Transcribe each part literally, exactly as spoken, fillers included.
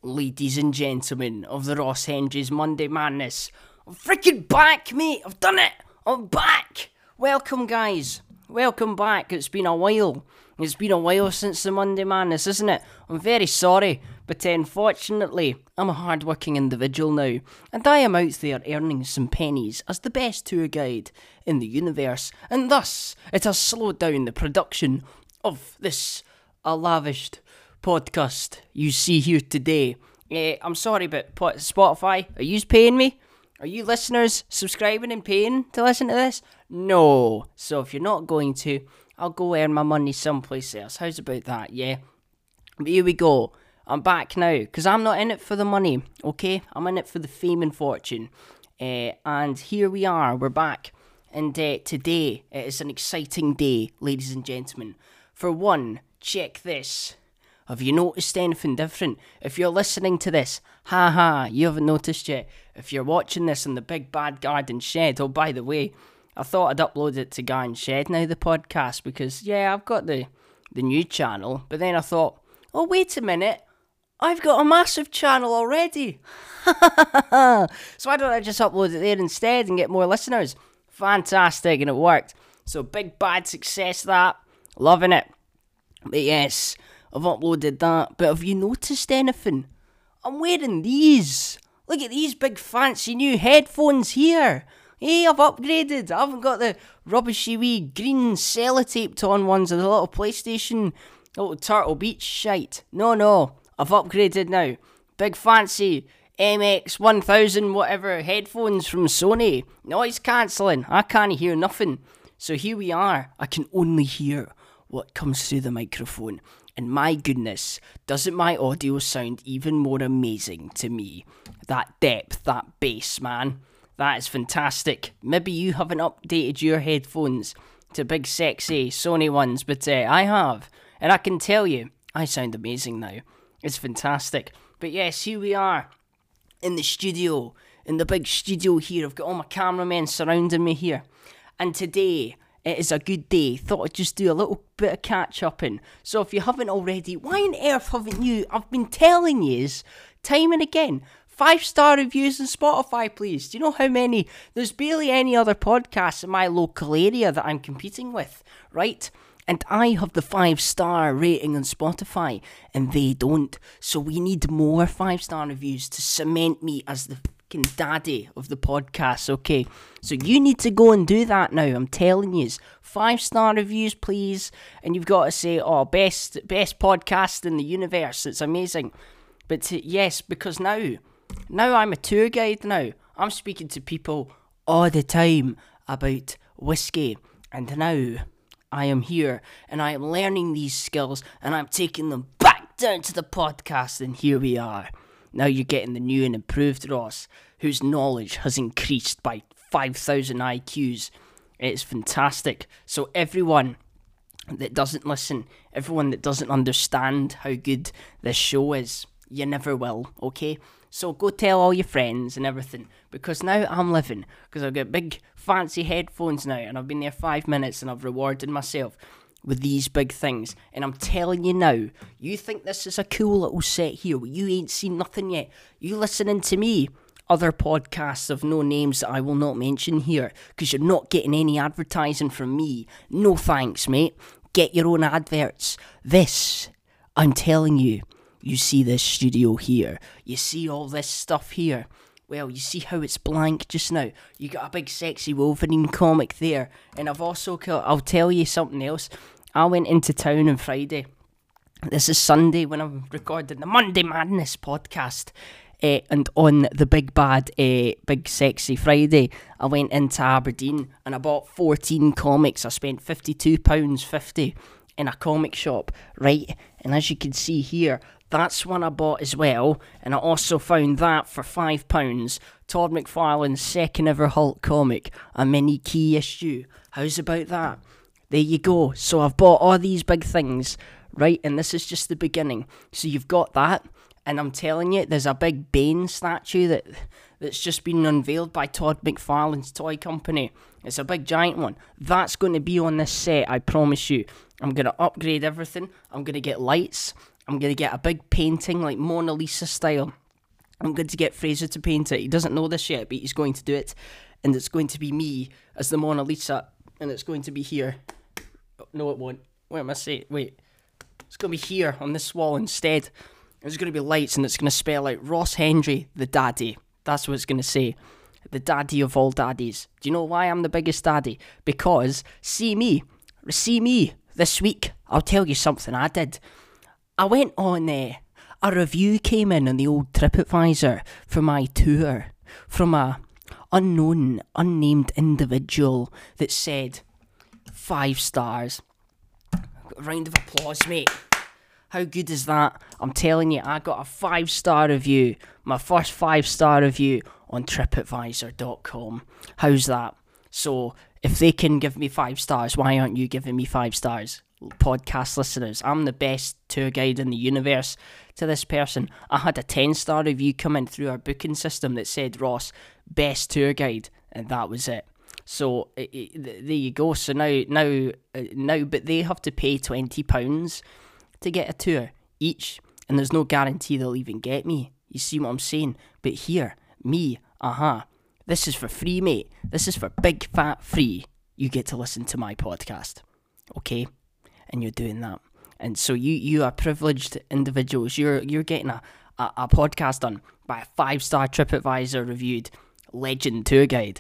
Ladies and gentlemen of the Ross Hendries Monday Madness, I'm freaking back, mate. I've done it. I'm back. Welcome, guys. Welcome back. It's been a while. It's been a while since the Monday Madness, isn't it? I'm very sorry, but unfortunately, I'm a hard-working individual now, and I am out there earning some pennies as the best tour guide in the universe, and thus, it has slowed down the production of this uh, lavished podcast you see here today. Uh, I'm sorry, but Spotify, are you paying me? Are you listeners subscribing and paying to listen to this? No. So if you're not going to, I'll go earn my money someplace else. How's about that, yeah? But here we go. I'm back now, because I'm not in it for the money, okay? I'm in it for the fame and fortune. Uh, and here we are, we're back. And uh, today, it is an exciting day, ladies and gentlemen. For one, check this. Have you noticed anything different? If you're listening to this, haha, you haven't noticed yet. If you're watching this in the Big Bad Garden Shed, oh, by the way, I thought I'd upload it to Garden Shed now, the podcast, because, yeah, I've got the, the new channel, but then I thought, oh, wait a minute, I've got a massive channel already. So why don't I just upload it there instead and get more listeners? Fantastic, and it worked. So big bad success, that. Loving it. But yes, I've uploaded that. But have you noticed anything? I'm wearing these. Look at these big fancy new headphones here. Hey, I've upgraded. I haven't got the rubbishy wee green sellotaped on ones of the little PlayStation, little Turtle Beach shite. No, no, I've upgraded now. Big fancy M X one thousand whatever headphones from Sony. Noise cancelling. I can't hear nothing. So here we are. I can only hear what comes through the microphone. And my goodness, doesn't my audio sound even more amazing to me? That depth, that bass, man. That is fantastic. Maybe you haven't updated your headphones to big sexy Sony ones, but uh, I have. And I can tell you, I sound amazing now. It's fantastic. But yes, here we are in the studio, in the big studio here. I've got all my cameramen surrounding me here. And today, it is a good day. Thought I'd just do a little bit of catch-upping. So if you haven't already, why on earth haven't you? I've been telling yous time and again. Five-star reviews on Spotify, please. Do you know how many? There's barely any other podcasts in my local area that I'm competing with, right? And I have the five-star rating on Spotify, and they don't. So we need more five-star reviews to cement me as the fucking daddy of the podcast, okay? So you need to go and do that now, I'm telling you. Five-star reviews, please. And you've got to say, oh, best best podcast in the universe. It's amazing. But to, yes, because now, now I'm a tour guide now. I'm speaking to people all the time about whiskey. And now I am here and I am learning these skills and I'm taking them back down to the podcast, and here we are. Now you're getting the new and improved Ross, whose knowledge has increased by five thousand I Qs. It's fantastic. So everyone that doesn't listen, everyone that doesn't understand how good this show is, you never will, okay? So go tell all your friends and everything, because now I'm living, because I've got big fancy headphones now, and I've been there five minutes, and I've rewarded myself with these big things. And I'm telling you now, you think this is a cool little set here, well, you ain't seen nothing yet. You listening to me, other podcasts of no names that I will not mention here, because you're not getting any advertising from me. No thanks, mate. Get your own adverts. This, I'm telling you, you see this studio here, you see all this stuff here. Well, you see how it's blank just now. You got a big sexy Wolverine comic there. And I've also got, I'll tell you something else. I went into town on Friday. This is Sunday when I'm recording the Monday Madness podcast. Uh, and on the big bad, uh, big sexy Friday, I went into Aberdeen and I bought fourteen comics. I spent fifty-two pounds fifty in a comic shop, right? And as you can see here, that's one I bought as well, and I also found that for five pounds. Todd McFarlane's second ever Hulk comic, a mini key issue. How's about that? There you go. So I've bought all these big things, right? And this is just the beginning. So you've got that, and I'm telling you, there's a big Bane statue that that's just been unveiled by Todd McFarlane's toy company. It's a big giant one. That's going to be on this set, I promise you. I'm going to upgrade everything. I'm going to get lights. I'm going to get a big painting, like Mona Lisa style. I'm going to get Fraser to paint it. He doesn't know this yet, but he's going to do it. And it's going to be me as the Mona Lisa. And it's going to be here. No, it won't. Where am I saying? Wait. It's going to be here on this wall instead. There's going to be lights, and it's going to spell out Ross Hendry, the daddy. That's what it's going to say. The daddy of all daddies. Do you know why I'm the biggest daddy? Because, see me. See me this week. I'll tell you something I did. I went on, uh, a review came in on the old TripAdvisor for my tour. From a unknown, unnamed individual that said, five stars. Round of applause, mate. How good is that? I'm telling you, I got a five-star review. My first five-star review on TripAdvisor dot com. How's that? So, if they can give me five stars, why aren't you giving me five stars? Podcast listeners, I'm the best tour guide in the universe to this person. I had a ten-star review come in through our booking system that said, Ross, best tour guide, and that was it. So, it, it, there you go. So now, now, uh, now, but they have to pay twenty pounds to get a tour each, and there's no guarantee they'll even get me. You see what I'm saying? But here, me, aha, uh-huh, this is for free, mate. This is for big fat free. You get to listen to my podcast, okay? And you're doing that, and so you you are privileged individuals. You're you're getting a a, a podcast done by a five star TripAdvisor reviewed legend tour guide,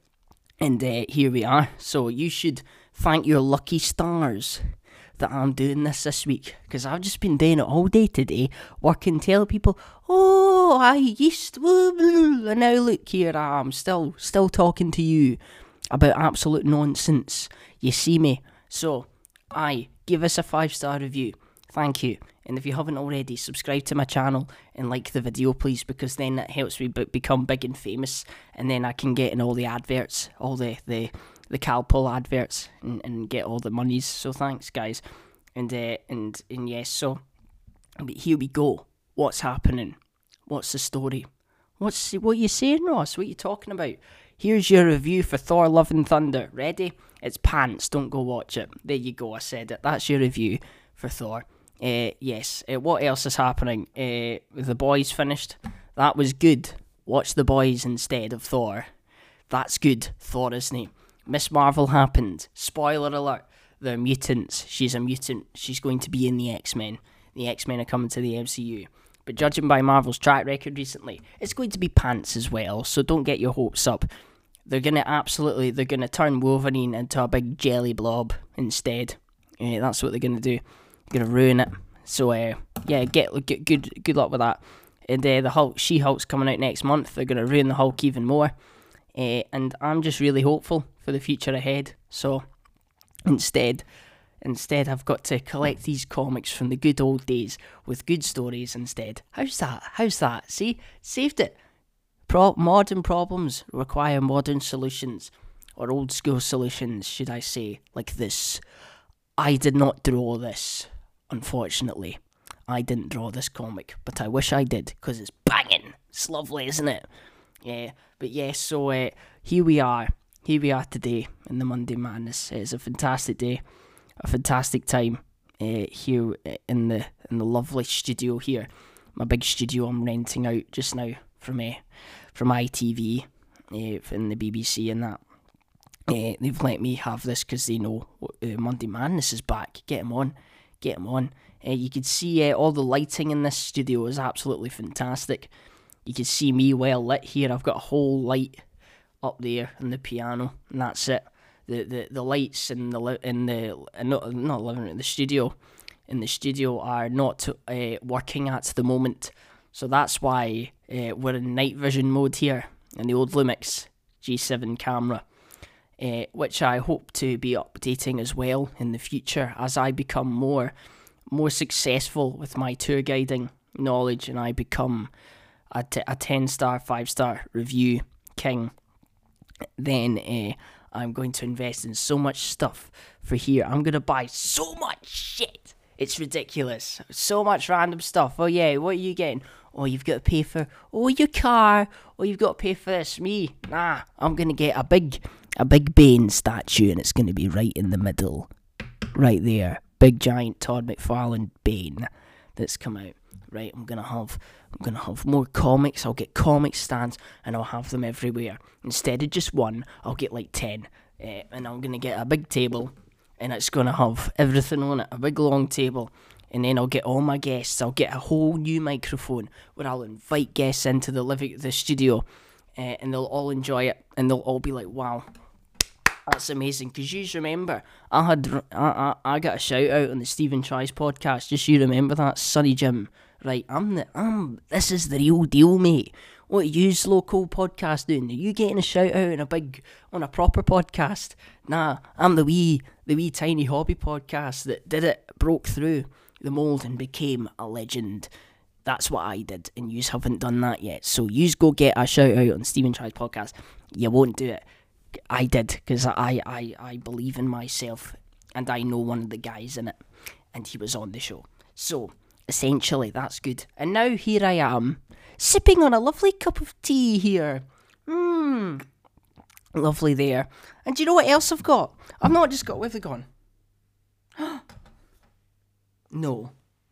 and uh, here we are. So you should thank your lucky stars that I'm doing this this week, because I've just been doing it all day today, working, tell people, oh, I used to, and now look, here I am, still, still talking to you about absolute nonsense. You see me? So, aye, give us a five-star review. Thank you. And if you haven't already, subscribe to my channel and like the video, please, because then that helps me b- become big and famous, and then I can get in all the adverts, all the, the, the Calpol adverts, and, and get all the monies. So thanks, guys. And, uh, and, and yes, so, but here we go. What's happening? What's the story? What's, what are you saying, Ross? What are you talking about? Here's your review for Thor Love and Thunder. Ready? It's pants. Don't go watch it. There you go. I said it. That's your review for Thor. Uh, yes. Uh, what else is happening? Uh, The Boys finished. That was good. Watch The Boys instead of Thor. That's good. Thor, isn't he? Miss Marvel happened. Spoiler alert. They're mutants. She's a mutant. She's going to be in the X-Men. The X-Men are coming to the M C U. But judging by Marvel's track record recently, it's going to be pants as well. So don't get your hopes up. They're going to absolutely, they're going to turn Wolverine into a big jelly blob instead. Uh, that's what they're going to do. They're going to ruin it. So, uh, yeah, get, get good good luck with that. And uh, the Hulk, She-Hulk's coming out next month. They're going to ruin the Hulk even more. Uh, and I'm just really hopeful for the future ahead. So, instead... Instead, I've got to collect these comics from the good old days with good stories instead. How's that? How's that? See? Saved it. Pro- modern problems require modern solutions. Or old school solutions, should I say. Like this. I did not draw this, unfortunately. I didn't draw this comic, but I wish I did, because it's banging. It's lovely, isn't it? Yeah, but yes, yeah, so uh, here we are. Here we are today in the Monday Madness. It's a fantastic day. A fantastic time uh, here in the in the lovely studio here, my big studio I'm renting out just now from uh, from I T V, uh, in the B B C and that. Uh, they've let me have this because they know uh, Monday Madness is back. Get them on, get them on. Uh, you can see uh, all the lighting in this studio is absolutely fantastic. You can see me well lit here. I've got a whole light up there in the piano, and that's it. The, the, the lights in the li- in the uh, not not living room, the studio, in the studio are not uh, working at the moment, so that's why uh, we're in night vision mode here in the old Lumix G seven camera, uh, which I hope to be updating as well in the future as I become more more successful with my tour guiding knowledge and I become a, t- a ten star, five star review king. Then. Uh, I'm going to invest in so much stuff for here. I'm going to buy so much shit. It's ridiculous. So much random stuff. Oh, yeah, what are you getting? Oh, you've got to pay for, oh, your car. Oh, you've got to pay for this. Me, nah, I'm going to get a big, a big Bane statue, and it's going to be right in the middle. Right there. Big, giant Todd McFarlane Bane. that's come out. Right, I'm gonna have I'm gonna have more comics. I'll get comic stands and I'll have them everywhere. Instead of just one, I'll get like ten. Uh, and I'm gonna get a big table, and it's gonna have everything on it, a big long table. And then I'll get all my guests. I'll get a whole new microphone where I'll invite guests into the living the studio, uh, and they'll all enjoy it, and they'll all be like, "Wow, that's amazing." Because you remember, I had I, I I got a shout out on the Stephen Tries podcast. Just you remember that, Sonny Jim. Right, I'm the I'm. This is the real deal, mate. What are you local podcast doing? Are you getting a shout out on a big on a proper podcast? Nah, I'm the wee the wee tiny hobby podcast that did it, broke through the mould and became a legend. That's what I did, and yous haven't done that yet. So yous go get a shout out on Stephen Tries podcast. You won't do it. I did, because I, I, I believe in myself, and I know one of the guys in it, and he was on the show. So, essentially, that's good. And now here I am, sipping on a lovely cup of tea here. Mmm, lovely there. And do you know what else I've got? I've not just got, where have they gone? No.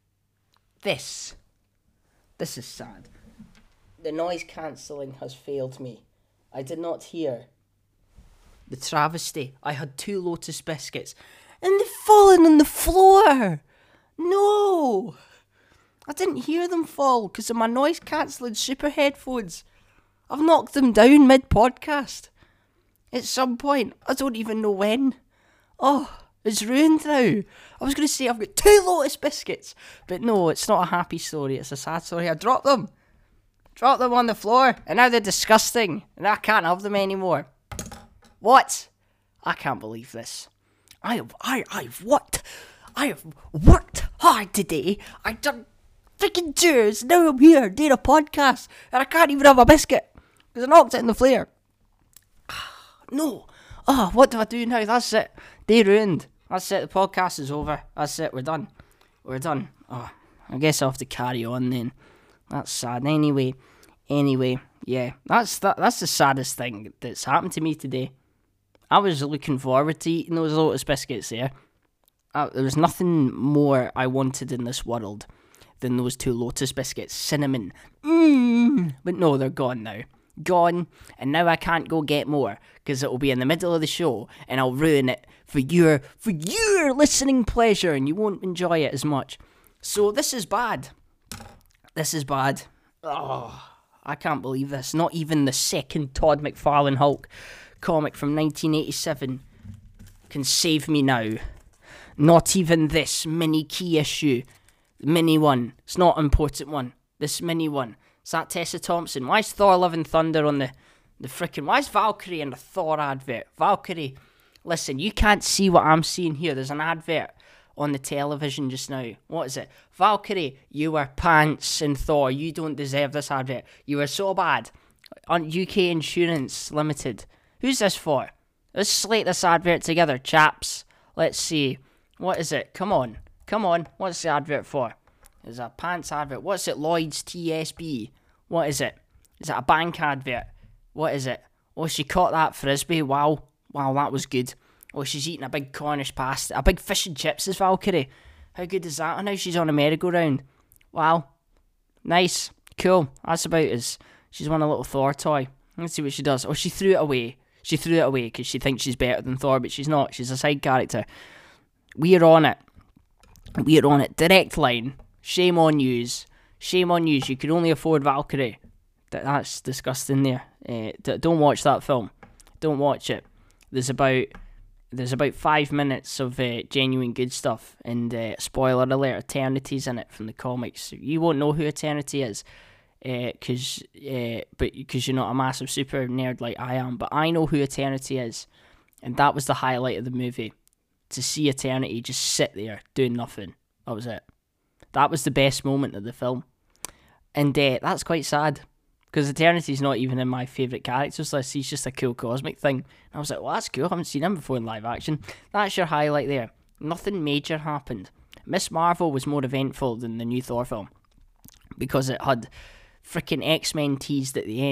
This. This is sad. The noise cancelling has failed me. I did not hear the travesty. I had two Lotus biscuits and they've fallen on the floor. No. I didn't hear them fall because of my noise cancelling super headphones. I've knocked them down mid-podcast. At some point. I don't even know when. Oh, it's ruined now. I was going to say I've got two Lotus biscuits. But no, it's not a happy story. It's a sad story. I dropped them. Dropped them on the floor. And now they're disgusting. And I can't have them anymore. What? I can't believe this. I have, I, I've worked. I have worked hard today. I've done freaking chores. Now I'm here doing a podcast. And I can't even have a biscuit. Because I knocked it in the flare. No. Oh, what do I do now? That's it. Day ruined. That's it. The podcast is over. That's it. We're done. We're done. Oh, I guess I'll have to carry on then. That's sad. Anyway, anyway, yeah. That's that. That's the saddest thing that's happened to me today. I was looking forward to eating those Lotus biscuits there. Uh, there was nothing more I wanted in this world than those two Lotus biscuits. Cinnamon. Mmm. But no, they're gone now. Gone. And now I can't go get more because it will be in the middle of the show and I'll ruin it for your, for your listening pleasure and you won't enjoy it as much. So this is bad. This is bad. Oh, I can't believe this. Not even the second Todd McFarlane Hulk comic from nineteen eighty-seven can save me now. Not even this mini key issue. Mini one. It's not an important one. This mini one. Is that Tessa Thompson? Why is Thor Love and Thunder on the, the frickin'... Why is Valkyrie in the Thor advert? Valkyrie, listen, you can't see what I'm seeing here. There's an advert on the television just now. What is it? Valkyrie, you were pants in Thor. You don't deserve this advert. You were so bad. On U K Insurance Limited. Who's this for? Let's slate this advert together, chaps. Let's see. What is it? Come on. Come on. What's the advert for? It's a pants advert. What's it? Lloyd's T S B. What is it? Is it a bank advert? What is it? Oh, she caught that frisbee. Wow. Wow, that was good. Oh, she's eating a big Cornish pasta. A big fish and chips is Valkyrie. How good is that? And now she's on a merry-go-round. Wow. Nice. Cool. That's about as... She's won a little Thor toy. Let's see what she does. Oh, she threw it away. She threw it away because she thinks she's better than Thor, but she's not. She's a side character. We're on it. We're on it. Direct line. Shame on yous. Shame on yous. You can only afford Valkyrie. That, that's disgusting there. Uh, d- don't watch that film. Don't watch it. There's about there's about five minutes of uh, genuine good stuff. And uh, spoiler alert, Eternity's in it from the comics. You won't know who Eternity is. Because uh, uh, but because you're not a massive super nerd like I am. But I know who Eternity is. And that was the highlight of the movie. To see Eternity just sit there doing nothing. That was it. That was the best moment of the film. And uh, that's quite sad. Because Eternity's not even in my favourite characters list. He's just a cool cosmic thing. And I was like, well, that's cool. I haven't seen him before in live action. That's your highlight there. Nothing major happened. Miss Marvel was more eventful than the new Thor film. Because it had freaking X-Men teased at the end.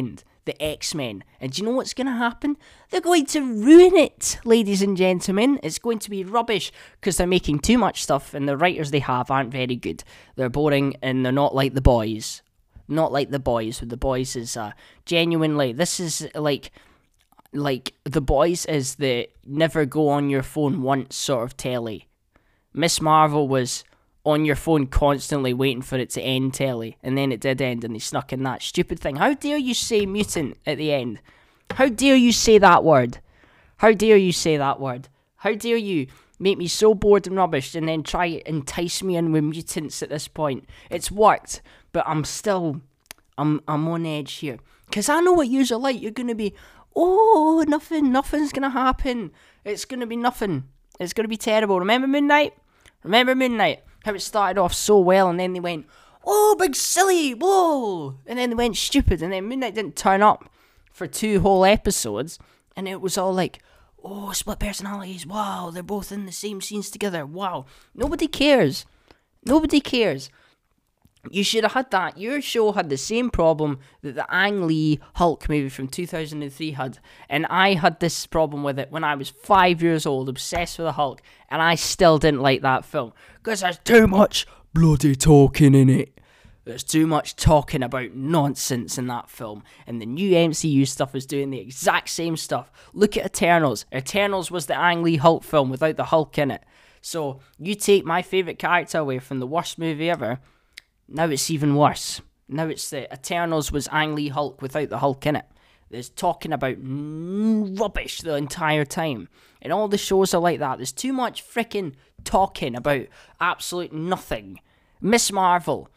the X-Men. And do you know what's going to happen? They're going to ruin it, ladies and gentlemen. It's going to be rubbish because they're making too much stuff and the writers they have aren't very good. They're boring and they're not like The Boys. Not like The Boys. The Boys is uh, genuinely, this is like, like The Boys is the never go on your phone once sort of telly. Miss Marvel was on your phone constantly waiting for it to end telly, and then it did end and they snuck in that stupid thing. How dare you say mutant at the end? How dare you say that word? How dare you say that word? How dare you make me so bored and rubbish and then try to entice me in with mutants at this point? It's worked, but I'm still, I'm I'm on edge here. Because I know what yous are like. You're going to be, oh, nothing, nothing's going to happen. It's going to be nothing. It's going to be terrible. Remember Moon Knight? Remember Moon Knight? How it started off so well and then they went, oh, big silly, whoa. And then they went stupid and then Moon Knight didn't turn up for two whole episodes. And it was all like, oh, split personalities, wow, they're both in the same scenes together, wow. Nobody cares. Nobody cares. You should have had that. Your show had the same problem that the Ang Lee Hulk movie from two thousand three had. And I had this problem with it when I was five years old, obsessed with the Hulk. And I still didn't like that film. Because there's too much bloody talking in it. There's too much talking about nonsense in that film. And the new M C U stuff is doing the exact same stuff. Look at Eternals. Eternals was the Ang Lee Hulk film without the Hulk in it. So you take my favourite character away from the worst movie ever. Now it's even worse. Now it's the Eternals was Ang Lee Hulk without the Hulk in it. There's talking about rubbish the entire time. And all the shows are like that. There's too much freaking talking about absolute nothing. Miss Marvel.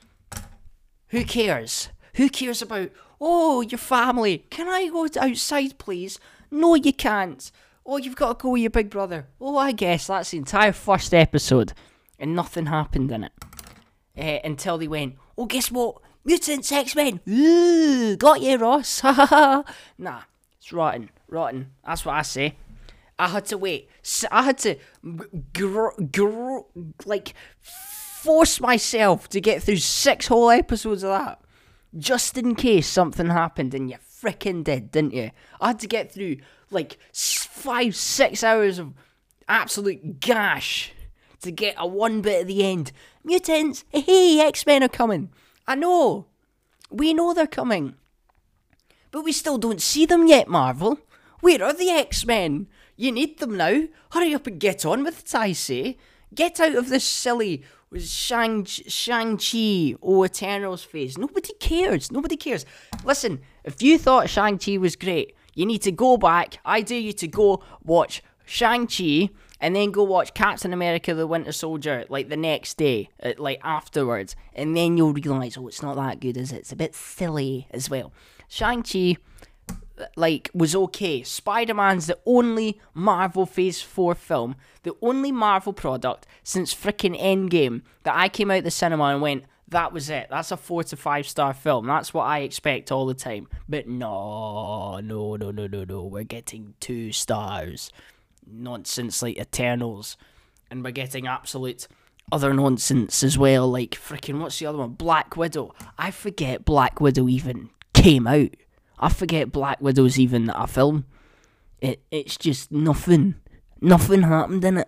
Who cares? Who cares about, oh, your family. Can I go outside, please? No, you can't. Oh, you've got to go with your big brother. Oh, I guess that's the entire first episode. And nothing happened in it. Uh, until they went, oh, guess what? Mutants, X-Men. Ooh, got you, Ross. Ha ha ha. Nah, it's rotten. Rotten. That's what I say. I had to wait. I had to, gr- gr- like, force myself to get through six whole episodes of that. Just in case something happened, and you frickin' did, didn't you? I had to get through, like, five, six hours of absolute gash to get a one bit at the end. Mutants, hey, X-Men are coming. I know. We know they're coming. But we still don't see them yet, Marvel. Where are the X-Men? You need them now. Hurry up and get on with it, I say. Get out of this silly Shang- Shang-Chi or Eternals phase. Nobody cares. Nobody cares. Listen, if you thought Shang-Chi was great, you need to go back. I dare you to go watch Shang-Chi and then go watch Captain America the Winter Soldier, like, the next day, uh, like, afterwards. And then you'll realise, oh, it's not that good, is it? It's a bit silly as well. Shang-Chi, like, was okay. Spider-Man's the only Marvel Phase four film, the only Marvel product since frickin' Endgame that I came out the cinema and went, that was it. That's a four to five star film. That's what I expect all the time. But no, no, no, no, no, no. We're getting two stars. Nonsense like Eternals, and we're getting absolute other nonsense as well, like freaking what's the other one, Black Widow. I forget Black Widow even came out. I forget Black Widow's even a film. It it's just nothing nothing happened in it.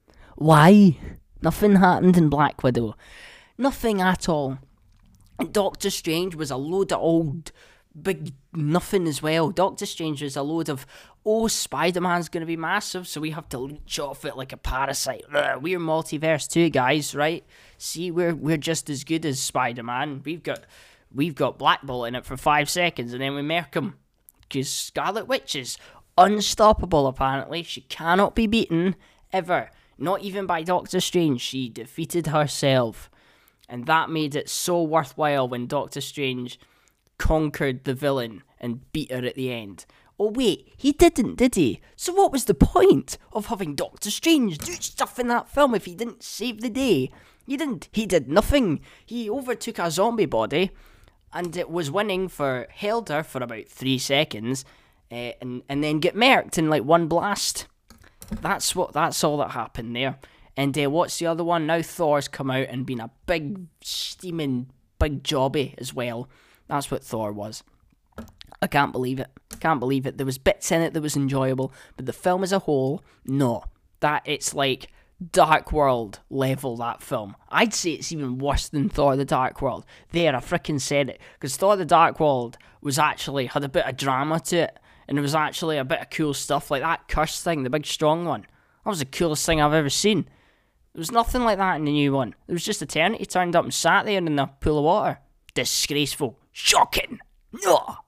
Why? Nothing happened in Black Widow. Nothing at all. And Doctor Strange was a load of old big nothing as well. Doctor Strange was a load of, oh, Spider-Man's going to be massive, so we have to leech off it like a parasite. Ugh, we're multiverse too, guys, right? See, we're we're just as good as Spider-Man. We've got we've got Black Bolt in it for five seconds, and then we murk him. Because Scarlet Witch is unstoppable, apparently. She cannot be beaten, ever. Not even by Doctor Strange. She defeated herself. And that made it so worthwhile when Doctor Strange conquered the villain and beat her at the end. Oh wait, he didn't, did he? So what was the point of having Doctor Strange do stuff in that film if he didn't save the day? He didn't. He did nothing. He overtook a zombie body and it was winning for, held her for about three seconds uh, and, and then get murked in like one blast. That's what. That's all that happened there. And uh, what's the other one? Now Thor's come out and been a big, steaming, big jobby as well. That's what Thor was. I can't believe it. Can't believe it. There was bits in it that was enjoyable, but the film as a whole, no. That it's like Dark World level, that film. I'd say it's even worse than Thor the Dark World. There, I frickin' said it. Because Thor the Dark World was actually, had a bit of drama to it. And it was actually a bit of cool stuff. Like that curse thing, the big strong one. That was the coolest thing I've ever seen. There was nothing like that in the new one. There was just Eternity turned up and sat there in the pool of water. Disgraceful. Shocking. No.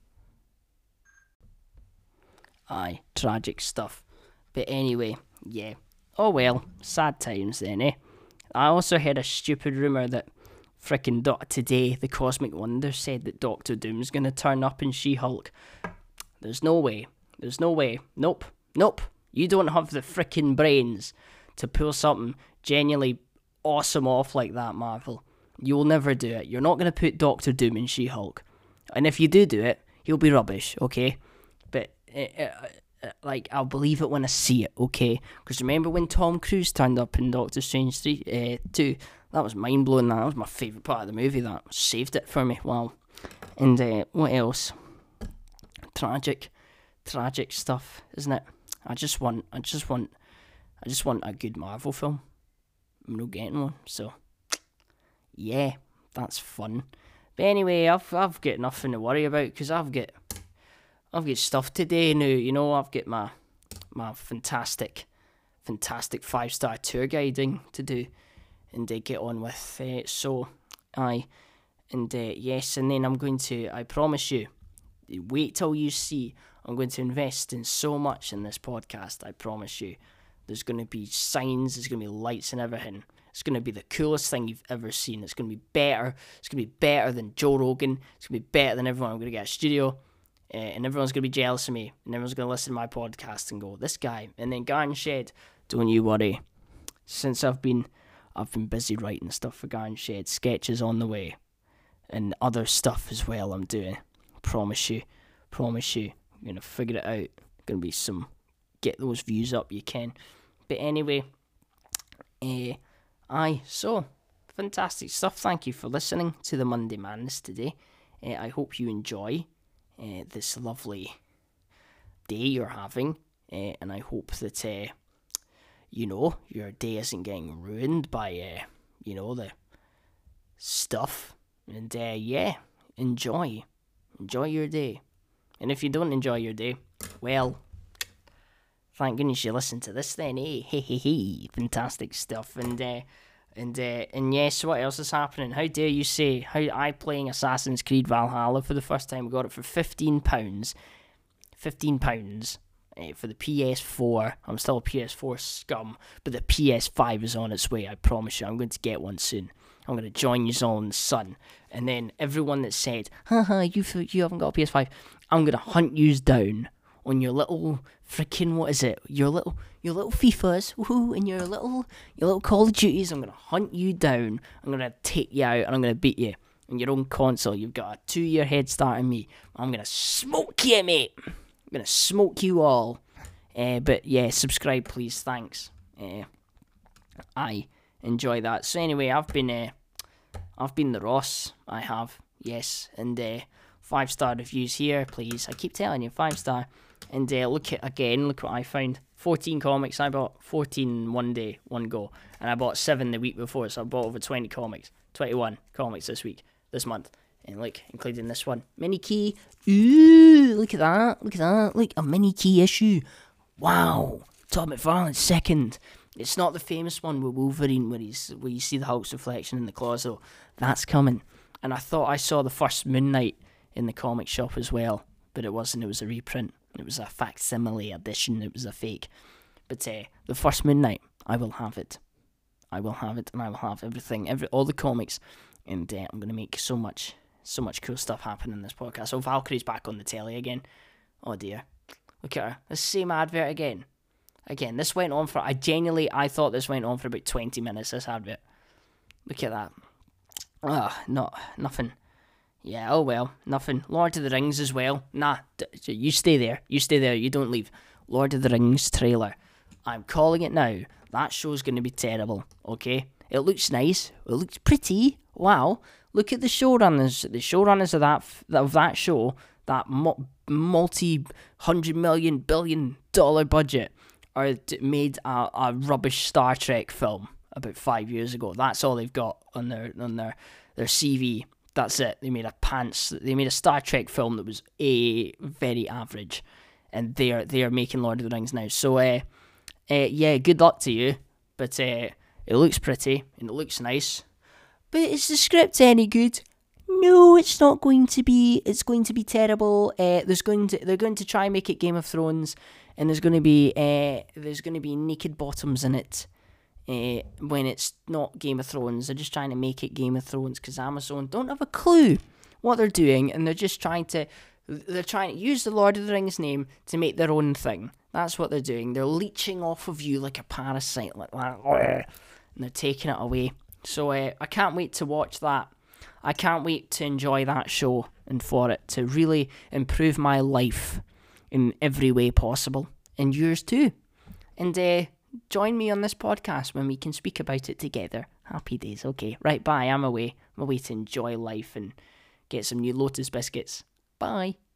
Aye, tragic stuff. But anyway, yeah. Oh well, sad times then, eh? I also heard a stupid rumour that frickin' Do- today, the Cosmic Wonder said that Doctor Doom's gonna turn up in She-Hulk. There's no way. There's no way. Nope. Nope. You don't have the frickin' brains to pull something genuinely awesome off like that, Marvel. You'll never do it. You're not gonna put Doctor Doom in She-Hulk. And if you do do it, he'll be rubbish, okay? But, uh, uh, like, I'll believe it when I see it, okay? Because remember when Tom Cruise turned up in Doctor Strange three, uh, two? That was mind-blowing, that. That was my favourite part of the movie, that. Saved it for me, wow. And, uh, what else? Tragic. Tragic stuff, isn't it? I just want, I just want, I just want a good Marvel film. I'm not getting one, so... Yeah, that's fun. But anyway, I've I've got nothing to worry about because I've got I've got stuff today now. You know, I've got my my fantastic, fantastic five star tour guiding to do, and uh, get on with. Uh, so, aye, and uh, yes, and then I'm going to. I promise you, wait till you see. I'm going to invest in so much in this podcast. I promise you. There's going to be signs. There's going to be lights and everything. It's going to be the coolest thing you've ever seen. It's going to be better. It's going to be better than Joe Rogan. It's going to be better than everyone. I'm going to get a studio, uh, and everyone's going to be jealous of me, and everyone's going to listen to my podcast and go, this guy. And then Garden Shed, don't you worry. Since I've been, I've been busy writing stuff for Garden Shed, sketches on the way, and other stuff as well I'm doing. Promise you, promise you, I'm going to figure it out. Going to be some, get those views up you can. But anyway, eh. Uh, Aye, so, fantastic stuff. Thank you for listening to the Monday Madness today. Uh, I hope you enjoy uh, this lovely day you're having. Uh, and I hope that, uh, you know, your day isn't getting ruined by, uh, you know, the stuff. And, uh, yeah, enjoy. Enjoy your day. And if you don't enjoy your day, well... Thank goodness you listened to this then, eh? Hey, hey, hey. Fantastic stuff. And, uh, and, uh, and yes, what else is happening? How dare you say, how I playing Assassin's Creed Valhalla for the first time. We got it for fifteen pounds. fifteen pounds uh, for the P S four. I'm still a P S four scum, but the P S five is on its way, I promise you. I'm going to get one soon. I'm going to join you all in the sun. And then everyone that said, haha, you, you haven't got a P S five, I'm going to hunt yous down on your little freaking, what is it? Your little your little FIFAs, woohoo, and your little your little Call of Duties. I'm gonna hunt you down. I'm gonna take you out and I'm gonna beat you on your own console. You've got a two year head start on me. I'm gonna smoke you, mate. I'm gonna smoke you all. Uh, but yeah, subscribe please, thanks. Uh, I enjoy that. So anyway, I've been uh, I've been the Ross. I have, yes, and uh, five star reviews here, please. I keep telling you, five star. And uh, look at, again, look what I found. fourteen comics. I bought fourteen one day, one go. And I bought seven the week before, so I bought over twenty comics. twenty-one comics this week, this month. And look, including this one. Mini key. Ooh, look at that. Look at that. Look, a mini key issue. Wow. Todd McFarlane's second. It's not the famous one with Wolverine where he's where you see the Hulk's reflection in the claws, though. That's coming. And I thought I saw the first Moon Knight in the comic shop as well. But it wasn't. It was a reprint. It was a facsimile edition. It was a fake. But uh, the first Moon Knight, I will have it. I will have it, and I will have everything, every all the comics. And uh, I'm going to make so much, so much cool stuff happen in this podcast. So Valkyrie's back on the telly again. Oh dear. Look at her. The same advert again. Again, this went on for, I genuinely, I thought this went on for about twenty minutes, this advert. Look at that. Ah, oh, not, nothing. Yeah, oh well, nothing. Lord of the Rings as well. Nah, d- you stay there. You stay there. You don't leave. Lord of the Rings trailer. I'm calling it now. That show's going to be terrible, okay? It looks nice. It looks pretty. Wow. Look at the showrunners. The showrunners of that, f- of that show, that mu- multi-hundred million, billion dollar budget, or d- made a, a rubbish Star Trek film about five years ago. That's all they've got on their on their, their C V. That's it. They made a pants. They made a Star Trek film that was a very average, and they are they are making Lord of the Rings now. So, uh, uh yeah, good luck to you. But uh, it looks pretty and it looks nice. But is the script any good? No, it's not going to be. It's going to be terrible. Uh, there's going to they're going to try and make it Game of Thrones, and there's going to be uh, there's going to be naked bottoms in it. Uh, when it's not Game of Thrones, they're just trying to make it Game of Thrones because Amazon don't have a clue what they're doing, and they're just trying to they're trying to use the Lord of the Rings name to make their own thing. That's what they're doing. They're leeching off of you like a parasite, like that, and they're taking it away. So uh, I can't wait to watch that. I can't wait to enjoy that show and for it to really improve my life in every way possible, and yours too. And uh, join me on this podcast when we can speak about it together. Happy days. Okay, right, bye. I'm away. I'm away to enjoy life and get some new Lotus biscuits. Bye.